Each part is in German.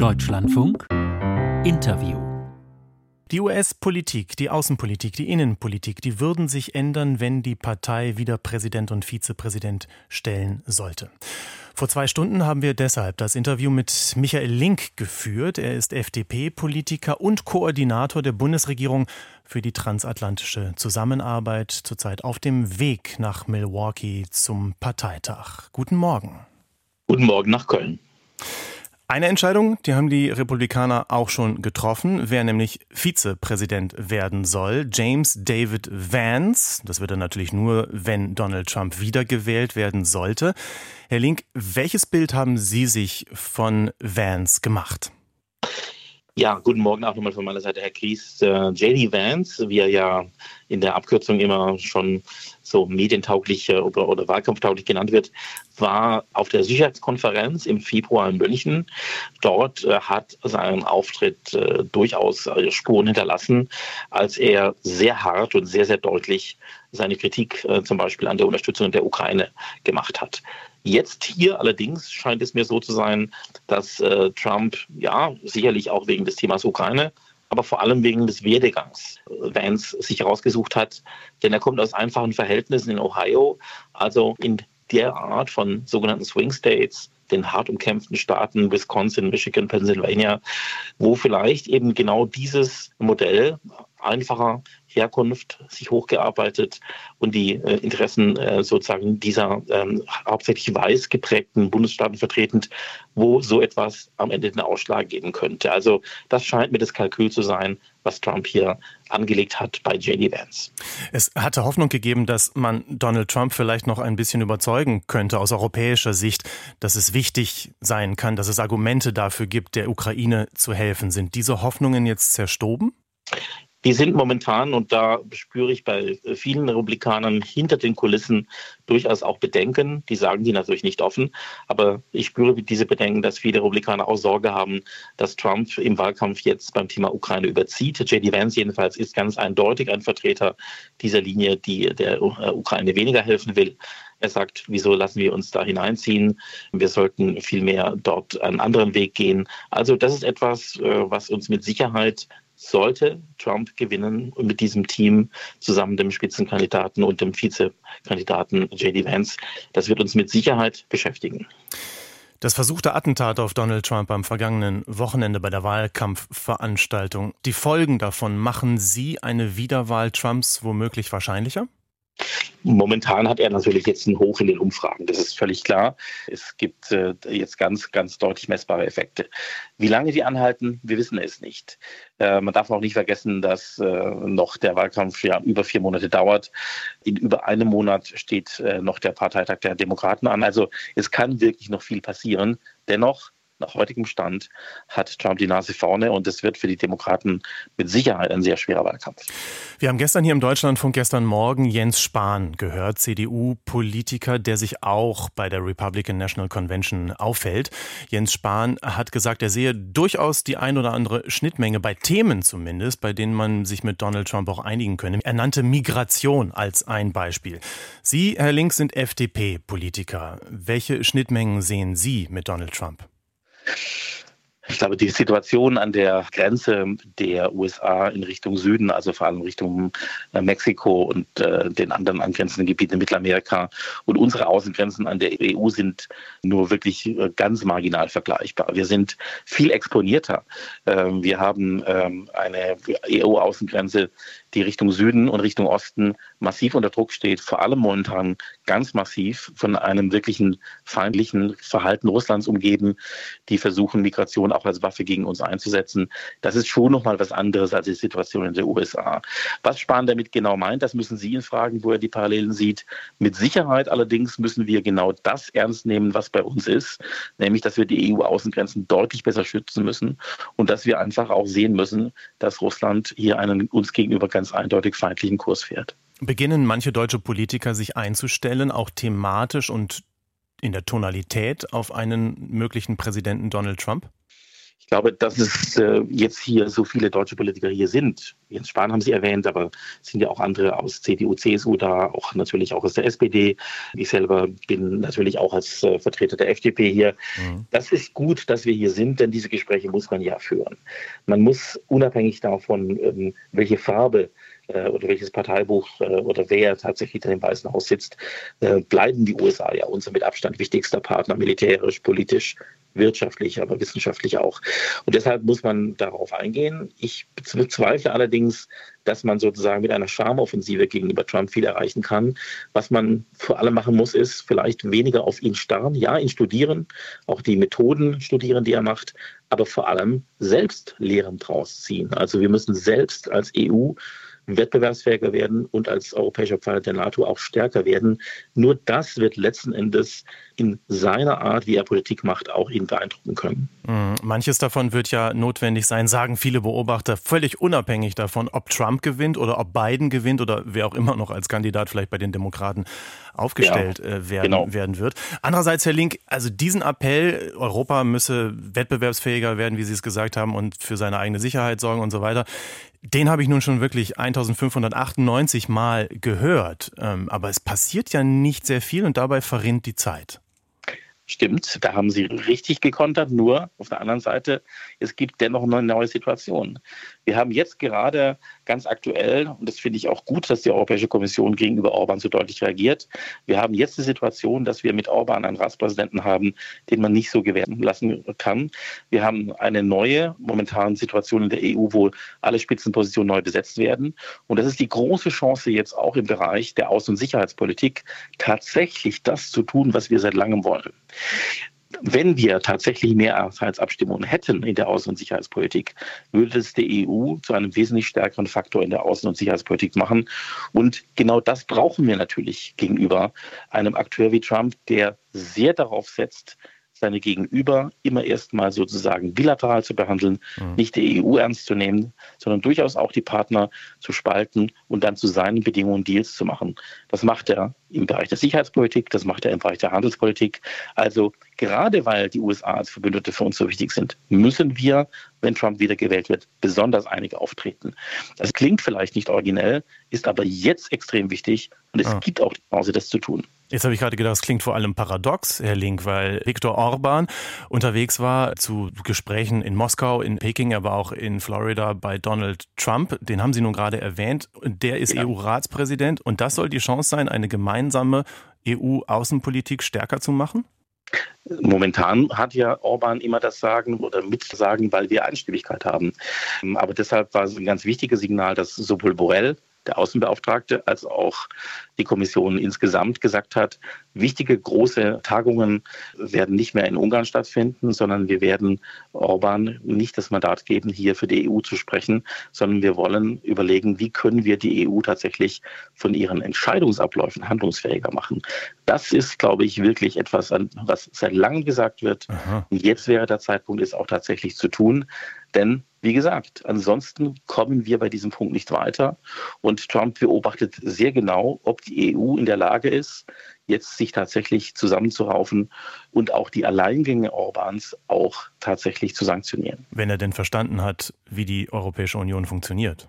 Deutschlandfunk Interview. Die US-Politik, die Außenpolitik, die Innenpolitik, die würden sich ändern, wenn die Partei wieder Präsident und Vizepräsident stellen sollte. Vor 2 Stunden haben wir deshalb das Interview mit Michael Link geführt. Er ist FDP-Politiker und Koordinator der Bundesregierung für die transatlantische Zusammenarbeit, zurzeit auf dem Weg nach Milwaukee zum Parteitag. Guten Morgen. Guten Morgen nach Köln. Eine Entscheidung, die haben die Republikaner auch schon getroffen, wer nämlich Vizepräsident werden soll. James David Vance. Das wird er natürlich nur, wenn Donald Trump wiedergewählt werden sollte. Herr Link, welches Bild haben Sie sich von Vance gemacht? Ja, guten Morgen auch nochmal von meiner Seite, Herr Kries. J.D. Vance, wie er ja in der Abkürzung immer schon so medientauglich oder wahlkampftauglich genannt wird, war auf der Sicherheitskonferenz im Februar in München. Dort hat sein Auftritt durchaus Spuren hinterlassen, als er sehr hart und sehr, sehr deutlich seine Kritik zum Beispiel an der Unterstützung der Ukraine gemacht hat. Jetzt hier allerdings scheint es mir so zu sein, dass Trump, ja, sicherlich auch wegen des Themas Ukraine, aber vor allem wegen des Werdegangs Vance sich rausgesucht hat. Denn er kommt aus einfachen Verhältnissen in Ohio, also in der Art von sogenannten Swing States, den hart umkämpften Staaten Wisconsin, Michigan, Pennsylvania, wo vielleicht eben genau dieses Modell einfacher Herkunft sich hochgearbeitet und die Interessen sozusagen dieser hauptsächlich weiß geprägten Bundesstaaten vertretend, wo so etwas am Ende den Ausschlag geben könnte. Also das scheint mir das Kalkül zu sein, was Trump hier angelegt hat bei J.D. Vance. Es hatte Hoffnung gegeben, dass man Donald Trump vielleicht noch ein bisschen überzeugen könnte aus europäischer Sicht, dass es wichtig sein kann, dass es Argumente dafür gibt, der Ukraine zu helfen. Sind diese Hoffnungen jetzt zerstoben? Die sind momentan, und da spüre ich bei vielen Republikanern hinter den Kulissen durchaus auch Bedenken. Die sagen die natürlich nicht offen, aber ich spüre diese Bedenken, dass viele Republikaner auch Sorge haben, dass Trump im Wahlkampf jetzt beim Thema Ukraine überzieht. J.D. Vance jedenfalls ist ganz eindeutig ein Vertreter dieser Linie, die der Ukraine weniger helfen will. Er sagt, wieso lassen wir uns da hineinziehen? Wir sollten vielmehr dort einen anderen Weg gehen. Also das ist etwas, was uns mit Sicherheit, sollte Trump gewinnen und mit diesem Team zusammen dem Spitzenkandidaten und dem Vizekandidaten J.D. Vance, das wird uns mit Sicherheit beschäftigen. Das versuchte Attentat auf Donald Trump am vergangenen Wochenende bei der Wahlkampfveranstaltung. Die Folgen davon, machen Sie eine Wiederwahl Trumps womöglich wahrscheinlicher? Momentan hat er natürlich jetzt einen Hoch in den Umfragen, das ist völlig klar. Es gibt jetzt ganz, ganz deutlich messbare Effekte. Wie lange die anhalten, wir wissen es nicht. Man darf auch nicht vergessen, dass noch der Wahlkampf ja über 4 Monate dauert. In über einem Monat steht noch der Parteitag der Demokraten an. Also es kann wirklich noch viel passieren. Dennoch, nach heutigem Stand hat Trump die Nase vorne und es wird für die Demokraten mit Sicherheit ein sehr schwerer Wahlkampf. Wir haben gestern hier im Deutschlandfunk gestern Morgen Jens Spahn gehört, CDU-Politiker, der sich auch bei der Republican National Convention aufhält. Jens Spahn hat gesagt, er sehe durchaus die ein oder andere Schnittmenge bei Themen zumindest, bei denen man sich mit Donald Trump auch einigen könne. Er nannte Migration als ein Beispiel. Sie, Herr Link, sind FDP-Politiker. Welche Schnittmengen sehen Sie mit Donald Trump? Ich glaube, die Situation an der Grenze der USA in Richtung Süden, also vor allem Richtung Mexiko und den anderen angrenzenden Gebieten in Mittelamerika und unsere Außengrenzen an der EU sind nur wirklich ganz marginal vergleichbar. Wir sind viel exponierter. Wir haben eine EU-Außengrenze, die Richtung Süden und Richtung Osten massiv unter Druck steht, vor allem momentan ganz massiv von einem wirklichen feindlichen Verhalten Russlands umgeben, die versuchen, Migration auch als Waffe gegen uns einzusetzen. Das ist schon nochmal was anderes als die Situation in den USA. Was Spahn damit genau meint, das müssen Sie ihn fragen, wo er die Parallelen sieht. Mit Sicherheit allerdings müssen wir genau das ernst nehmen, was bei uns ist, nämlich, dass wir die EU-Außengrenzen deutlich besser schützen müssen und dass wir einfach auch sehen müssen, dass Russland hier einen uns gegenüber ganz eindeutig feindlichen Kurs fährt. Beginnen manche deutsche Politiker sich einzustellen, auch thematisch und in der Tonalität auf einen möglichen Präsidenten Donald Trump? glaube, dass es jetzt hier so viele deutsche Politiker hier sind. Jens Spahn haben Sie erwähnt, aber es sind ja auch andere aus CDU, CSU da, auch natürlich auch aus der SPD. Ich selber bin natürlich auch als Vertreter der FDP hier. Das ist gut, dass wir hier sind, denn diese Gespräche muss man ja führen. Man muss unabhängig davon, welche Farbe oder welches Parteibuch oder wer tatsächlich in dem Weißen Haus sitzt, bleiben die USA ja unser mit Abstand wichtigster Partner, militärisch, politisch, wirtschaftlich, aber wissenschaftlich auch. Und deshalb muss man darauf eingehen. Ich bezweifle allerdings, dass man sozusagen mit einer Charmeoffensive gegenüber Trump viel erreichen kann. Was man vor allem machen muss, ist vielleicht weniger auf ihn starren, ja, ihn studieren, auch die Methoden studieren, die er macht, aber vor allem selbst Lehren draus ziehen. Also wir müssen selbst als EU wettbewerbsfähiger werden und als europäischer Pfeiler der NATO auch stärker werden. Nur das wird letzten Endes in seiner Art, wie er Politik macht, auch ihn beeindrucken können. Manches davon wird ja notwendig sein, sagen viele Beobachter, völlig unabhängig davon, ob Trump gewinnt oder ob Biden gewinnt oder wer auch immer noch als Kandidat vielleicht bei den Demokraten aufgestellt werden wird. Andererseits, Herr Link, also diesen Appell, Europa müsse wettbewerbsfähiger werden, wie Sie es gesagt haben, und für seine eigene Sicherheit sorgen und so weiter, den habe ich nun schon wirklich 1598 Mal gehört. Aber es passiert ja nicht sehr viel und dabei verrinnt die Zeit. Stimmt, da haben Sie richtig gekontert, nur auf der anderen Seite, es gibt dennoch eine neue Situation. Wir haben jetzt gerade ganz aktuell, und das finde ich auch gut, dass die Europäische Kommission gegenüber Orban so deutlich reagiert, wir haben jetzt die Situation, dass wir mit Orban einen Ratspräsidenten haben, den man nicht so gewähren lassen kann. Wir haben eine neue, momentane Situation in der EU, wo alle Spitzenpositionen neu besetzt werden. Und das ist die große Chance jetzt auch im Bereich der Außen- und Sicherheitspolitik, tatsächlich das zu tun, was wir seit langem wollen. Wenn wir tatsächlich Mehrheitsabstimmungen hätten in der Außen- und Sicherheitspolitik, würde es die EU zu einem wesentlich stärkeren Faktor in der Außen- und Sicherheitspolitik machen. Und genau das brauchen wir natürlich gegenüber einem Akteur wie Trump, der sehr darauf setzt, seine Gegenüber immer erstmal sozusagen bilateral zu behandeln, nicht die EU ernst zu nehmen, sondern durchaus auch die Partner zu spalten und dann zu seinen Bedingungen Deals zu machen. Das macht er im Bereich der Sicherheitspolitik, das macht er im Bereich der Handelspolitik. Also gerade weil die USA als Verbündete für uns so wichtig sind, müssen wir, wenn Trump wiedergewählt wird, besonders einig auftreten. Das klingt vielleicht nicht originell, ist aber jetzt extrem wichtig und es gibt auch die Chance, das zu tun. Jetzt habe ich gerade gedacht, es klingt vor allem paradox, Herr Link, weil Viktor Orban unterwegs war zu Gesprächen in Moskau, in Peking, aber auch in Florida bei Donald Trump. Den haben Sie nun gerade erwähnt. Der ist EU-Ratspräsident und das soll die Chance sein, eine gemeinsame EU-Außenpolitik stärker zu machen? Momentan hat ja Orban immer das Sagen oder Mitsagen, weil wir Einstimmigkeit haben. Aber deshalb war es ein ganz wichtiges Signal, dass sowohl Borrell, der Außenbeauftragte, als auch die Kommission insgesamt gesagt hat, wichtige große Tagungen werden nicht mehr in Ungarn stattfinden, sondern wir werden Orban nicht das Mandat geben, hier für die EU zu sprechen, sondern wir wollen überlegen, wie können wir die EU tatsächlich von ihren Entscheidungsabläufen handlungsfähiger machen. Das ist, glaube ich, wirklich etwas, was seit langem gesagt wird. Und jetzt wäre der Zeitpunkt, es auch tatsächlich zu tun. Denn, wie gesagt, ansonsten kommen wir bei diesem Punkt nicht weiter. Und Trump beobachtet sehr genau, ob die EU in der Lage ist, jetzt sich tatsächlich zusammenzuraufen und auch die Alleingänge Orbans auch tatsächlich zu sanktionieren. Wenn er denn verstanden hat, wie die Europäische Union funktioniert.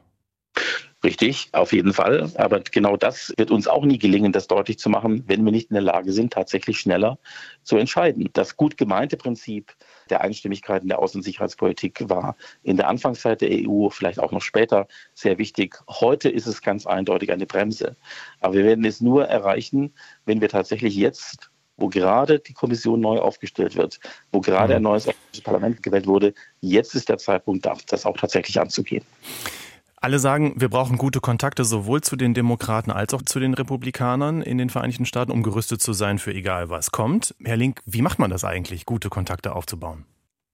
Richtig, auf jeden Fall. Aber genau das wird uns auch nie gelingen, das deutlich zu machen, wenn wir nicht in der Lage sind, tatsächlich schneller zu entscheiden. Das gut gemeinte Prinzip der Einstimmigkeit in der Außen- und Sicherheitspolitik war in der Anfangszeit der EU, vielleicht auch noch später, sehr wichtig. Heute ist es ganz eindeutig eine Bremse. Aber wir werden es nur erreichen, wenn wir tatsächlich jetzt, wo gerade die Kommission neu aufgestellt wird, wo gerade ein neues Parlament gewählt wurde, jetzt ist der Zeitpunkt, das auch tatsächlich anzugehen. Alle sagen, wir brauchen gute Kontakte sowohl zu den Demokraten als auch zu den Republikanern in den Vereinigten Staaten, um gerüstet zu sein für egal was kommt. Herr Link, wie macht man das eigentlich, gute Kontakte aufzubauen?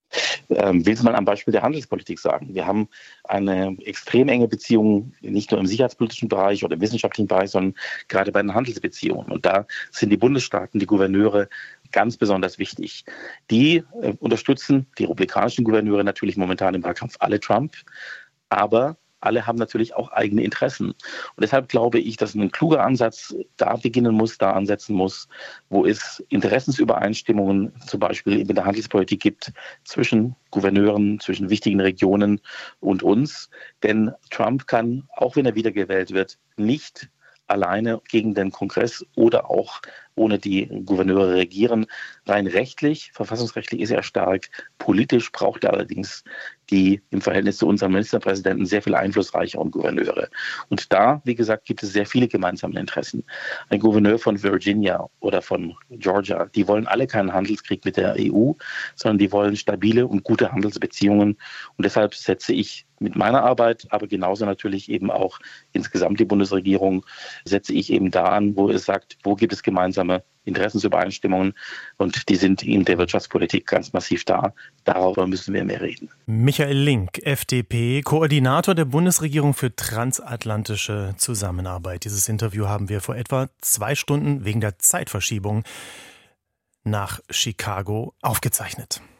Will es mal am Beispiel der Handelspolitik sagen. Wir haben eine extrem enge Beziehung, nicht nur im sicherheitspolitischen Bereich oder im wissenschaftlichen Bereich, sondern gerade bei den Handelsbeziehungen. Und da sind die Bundesstaaten, die Gouverneure ganz besonders wichtig. Die unterstützen die republikanischen Gouverneure natürlich momentan im Wahlkampf alle Trump, aber alle haben natürlich auch eigene Interessen. Und deshalb glaube ich, dass ein kluger Ansatz da beginnen muss, da ansetzen muss, wo es Interessensübereinstimmungen zum Beispiel in der Handelspolitik gibt zwischen Gouverneuren, zwischen wichtigen Regionen und uns. Denn Trump kann, auch wenn er wiedergewählt wird, nicht alleine gegen den Kongress oder auch ohne die Gouverneure regieren. Rein rechtlich, verfassungsrechtlich ist er stark. Politisch braucht er allerdings die im Verhältnis zu unserem Ministerpräsidenten sehr viel einflussreicheren Gouverneure. Und da, wie gesagt, gibt es sehr viele gemeinsame Interessen. Ein Gouverneur von Virginia oder von Georgia, die wollen alle keinen Handelskrieg mit der EU, sondern die wollen stabile und gute Handelsbeziehungen. Und deshalb setze ich mit meiner Arbeit, aber genauso natürlich eben auch insgesamt die Bundesregierung, setze ich eben da an, wo es sagt, wo gibt es gemeinsame Interessensübereinstimmungen, und die sind in der Wirtschaftspolitik ganz massiv da. Darüber müssen wir mehr reden. Michael Link, FDP, Koordinator der Bundesregierung für transatlantische Zusammenarbeit. Dieses Interview haben wir vor etwa 2 Stunden wegen der Zeitverschiebung nach Chicago aufgezeichnet.